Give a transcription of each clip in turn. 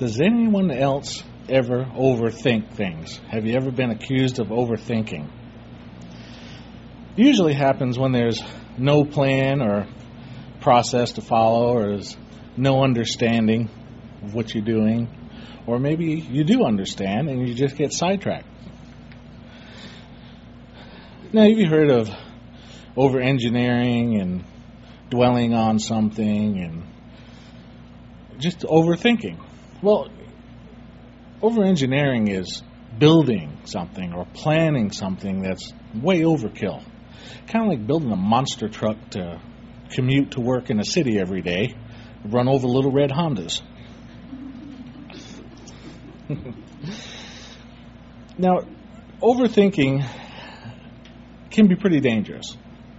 Does anyone else ever overthink things? Have you ever been accused of overthinking? Usually happens when there's no plan or process to follow, or there's no understanding of what you're doing, or maybe you do understand and you just get sidetracked. Now, have you heard of over-engineering and dwelling on something and just overthinking? Well, over-engineering is building something or planning something that's way overkill. Kind of like building a monster truck to commute to work in a city every day, run over little red Hondas. Now, overthinking can be pretty dangerous.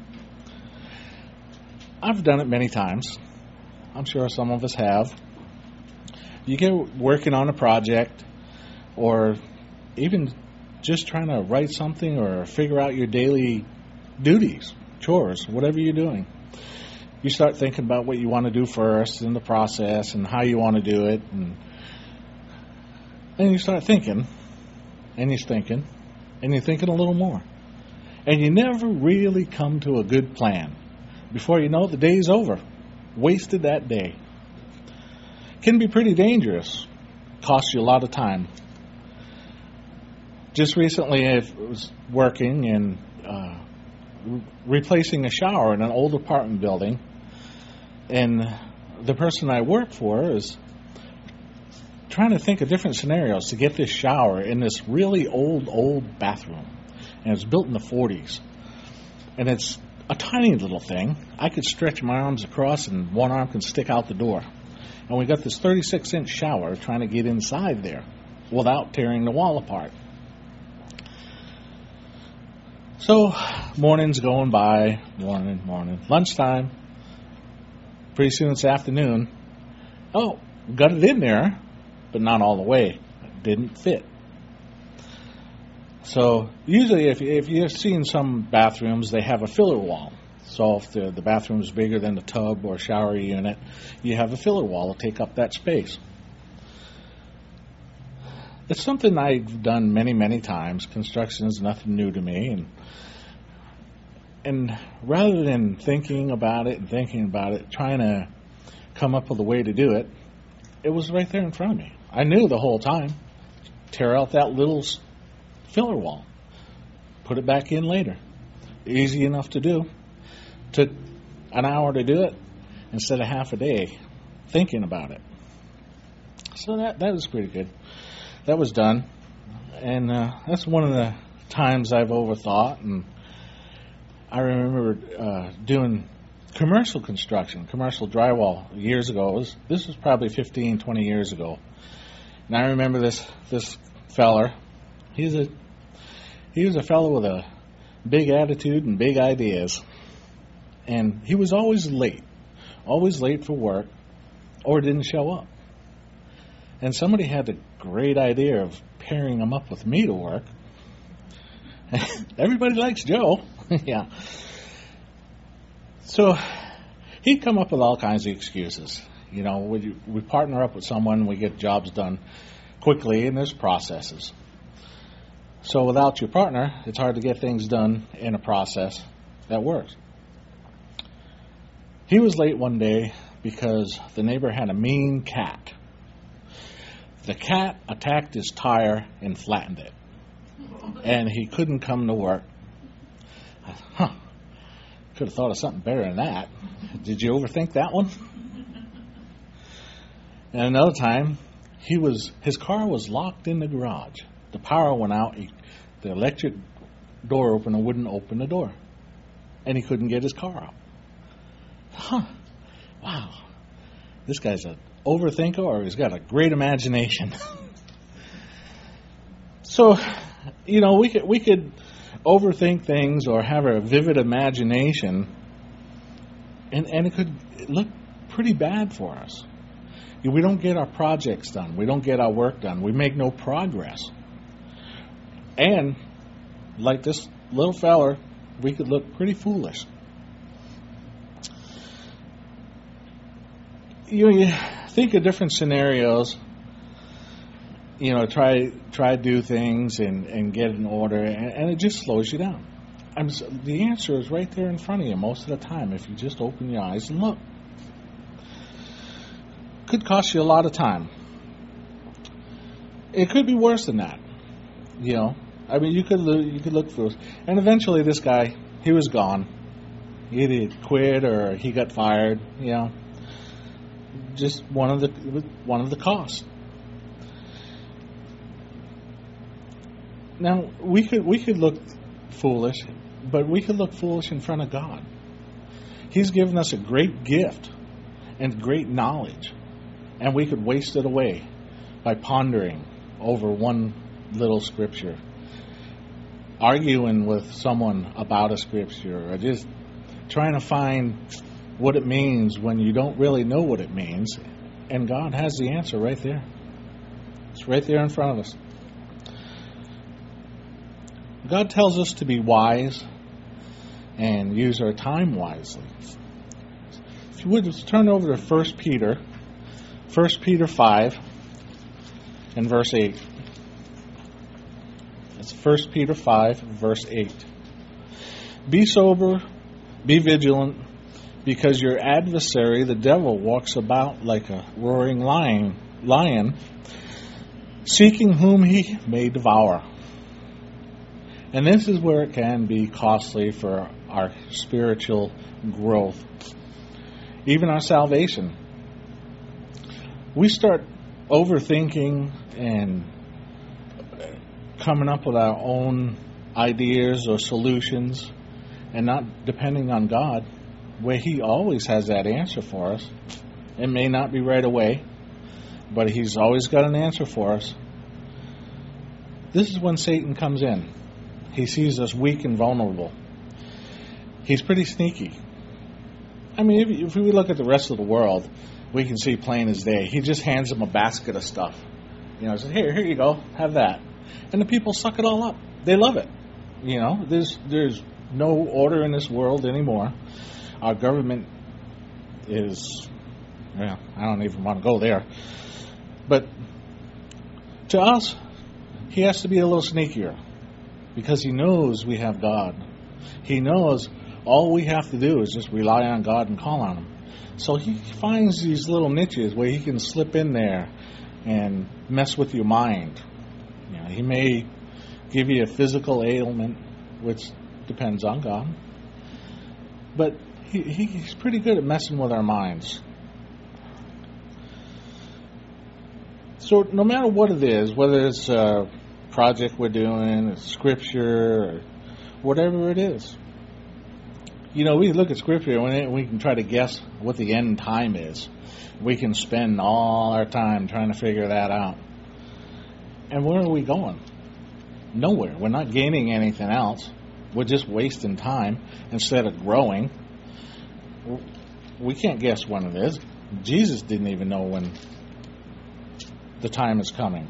I've done it many times. I'm sure some of us have. You get working on a project, or even just trying to write something or figure out your daily duties, chores, whatever you're doing. You start thinking about what you want to do first in the process and how you want to do it. And you start thinking, and you're thinking, and you're thinking a little more. And you never really come to a good plan. Before you know it, the day's over. Wasted that day. Can be pretty dangerous. Costs you a lot of time. Just recently I was working and replacing a shower in an old apartment building. And the person I work for is trying to think of different scenarios to get this shower in this really old bathroom. And it's built in the 40s. And it's a tiny little thing. I could stretch my arms across and one arm can stick out the door. And we got this 36-inch shower trying to get inside there without tearing the wall apart. So, morning's going by, morning. Lunchtime. Pretty soon it's afternoon. Oh, got it in there, but not all the way. It didn't fit. So, usually if you've seen some bathrooms, they have a filler wall. So if the bathroom is bigger than the tub or shower unit, you have a filler wall to take up that space. It's something I've done many, many times. Construction is nothing new to me. And rather than thinking about it, trying to come up with a way to do it, it was right there in front of me. I knew the whole time. Tear out that little filler wall. Put it back in later. Easy enough to do. Took an hour to do it instead of half a day thinking about it. So that was pretty good. That was done. And that's one of the times I've overthought. And I remember doing commercial construction, commercial drywall years ago. This was probably 15, 20 years ago. And I remember this feller. He was a fellow with a big attitude and big ideas. And he was always late for work, or didn't show up. And somebody had the great idea of pairing him up with me to work. Everybody likes Joe. Yeah. So he'd come up with all kinds of excuses. You know, we partner up with someone, we get jobs done quickly, and there's processes. So without your partner, it's hard to get things done in a process that works. He was late one day because the neighbor had a mean cat. The cat attacked his tire and flattened it. And he couldn't come to work. Could have thought of something better than that. Did you overthink that one? And another time, his car was locked in the garage. The power went out. The electric door opener wouldn't open the door. And he couldn't get his car out. Wow. This guy's an overthinker, or he's got a great imagination. So, you know, we could overthink things or have a vivid imagination, and it could look pretty bad for us. We don't get our projects done. We don't get our work done. We make no progress. And, like this little feller, we could look pretty foolish. You think of different scenarios try to do things and get in order, and it just slows you down. The answer is right there in front of you most of the time if you just open your eyes and look. Could cost you a lot of time. It could be worse than that. You could look through it. And eventually this guy, he was gone. He either quit or he got fired, Just one of the costs. Now, we could look foolish, but we could look foolish in front of God. He's given us a great gift and great knowledge, and we could waste it away by pondering over one little scripture, arguing with someone about a scripture, or just trying to find what it means when you don't really know what it means, and God has the answer right there. It's right there in front of us. God tells us to be wise and use our time wisely. If you would, just turn over to 1 Peter 5 and verse 8. That's 1 Peter 5, verse 8. Be sober, be vigilant, because your adversary, the devil, walks about like a roaring lion, seeking whom he may devour. And this is where it can be costly for our spiritual growth, even our salvation. We start overthinking and coming up with our own ideas or solutions and not depending on God, where He always has that answer for us. It may not be right away, but He's always got an answer for us. This is when Satan comes in. He sees us weak and vulnerable. He's pretty sneaky. I mean, if we look at the rest of the world, we can see plain as day. He just hands them a basket of stuff. Says, here you go, have that. And the people suck it all up. They love it. There's no order in this world anymore. Our government is, I don't even want to go there. But to us, he has to be a little sneakier, because he knows we have God. He knows all we have to do is just rely on God and call on Him. So he finds these little niches where he can slip in there and mess with your mind. He may give you a physical ailment, which depends on God. But he's pretty good at messing with our minds. So no matter what it is, whether it's a project we're doing, it's scripture, or whatever it is, we look at scripture and we can try to guess what the end time is. We can spend all our time trying to figure that out. And where are we going? Nowhere. We're not gaining anything else. We're just wasting time instead of growing. We can't guess when it is. Jesus didn't even know when the time is coming.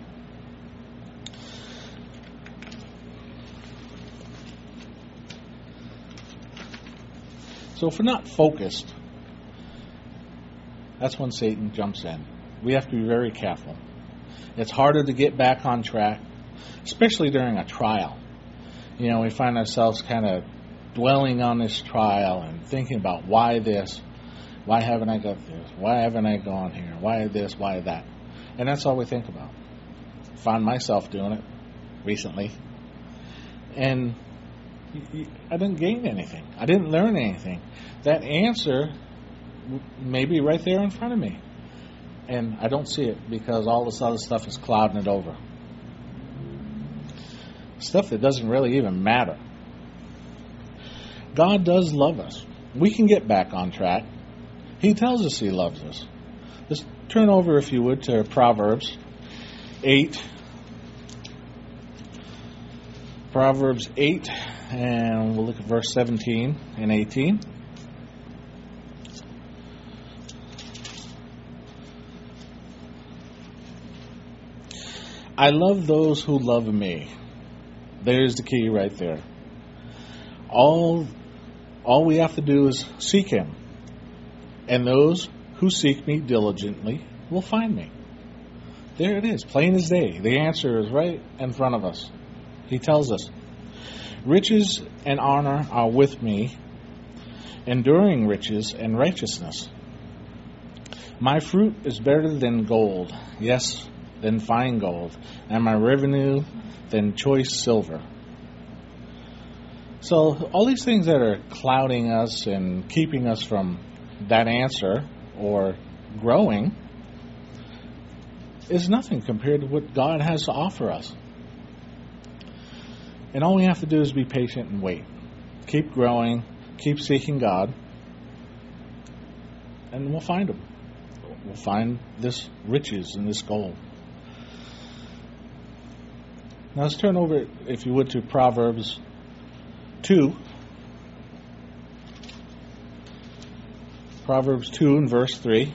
So if we're not focused, that's when Satan jumps in. We have to be very careful. It's harder to get back on track, especially during a trial. We find ourselves kind of dwelling on this trial and thinking about why this, why haven't I got this, why haven't I gone here, why this, why that. And that's all we think about. Found myself doing it recently. And I didn't gain anything. I didn't learn anything. That answer may be right there in front of me. And I don't see it because all this other stuff is clouding it over. Stuff that doesn't really even matter. God does love us. We can get back on track. He tells us He loves us. Just turn over, if you would, to Proverbs 8. Proverbs 8, and we'll look at verse 17 and 18. I love those who love me. There's the key right there. All we have to do is seek Him. And those who seek me diligently will find me. There it is, plain as day. The answer is right in front of us. He tells us, riches and honor are with me, enduring riches and righteousness. My fruit is better than gold, yes, than fine gold, and my revenue than choice silver. So all these things that are clouding us and keeping us from that answer or growing is nothing compared to what God has to offer us. And all we have to do is be patient and wait. Keep growing, keep seeking God, and we'll find Him. We'll find this riches and this gold. Now let's turn over, if you would, to Proverbs 2. Proverbs 2 and verse 3.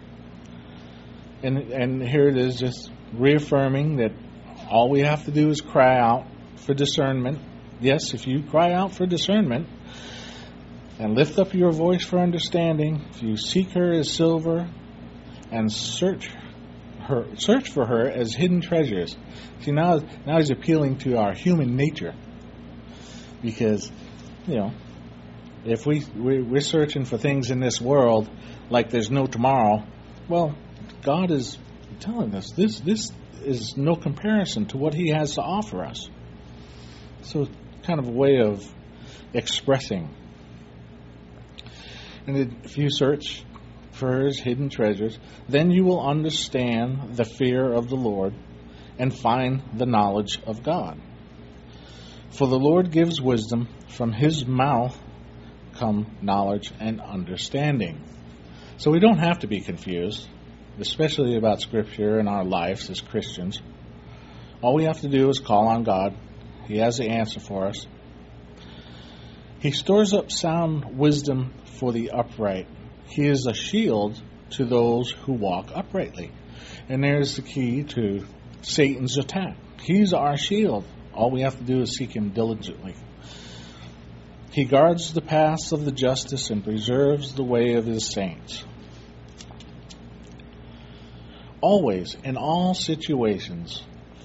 And here it is, just reaffirming that all we have to do is cry out for discernment. Yes, if you cry out for discernment and lift up your voice for understanding, if you seek her as silver and search for her as hidden treasures. See, now he's appealing to our human nature. Because, if we're searching for things in this world like there's no tomorrow, well, God is telling us this is no comparison to what He has to offer us. So, kind of a way of expressing. And if you search for His hidden treasures, then you will understand the fear of the Lord and find the knowledge of God. For the Lord gives wisdom, from His mouth come knowledge and understanding. So we don't have to be confused, especially about Scripture in our lives as Christians. All we have to do is call on God. He has the answer for us. He stores up sound wisdom for the upright. He is a shield to those who walk uprightly. And there's the key to Satan's attack. He's our shield. All we have to do is seek Him diligently. He guards the paths of the justice and preserves the way of His saints. Always, in all situations,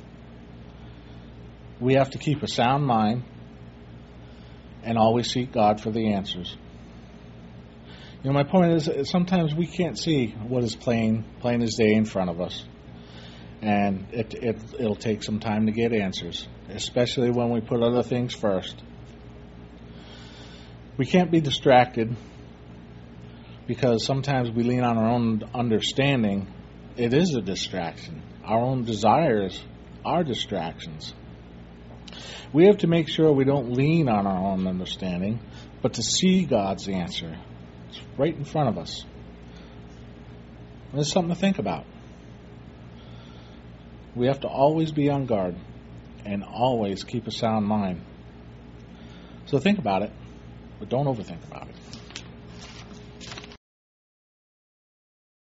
we have to keep a sound mind and always seek God for the answers. My point is, sometimes we can't see what is plain as day in front of us. And it'll take some time to get answers, especially when we put other things first. We can't be distracted because sometimes we lean on our own understanding. It is a distraction. Our own desires are distractions. We have to make sure we don't lean on our own understanding, but to see God's answer. It's right in front of us. And it's something to think about. We have to always be on guard and always keep a sound mind. So think about it, but don't overthink about it.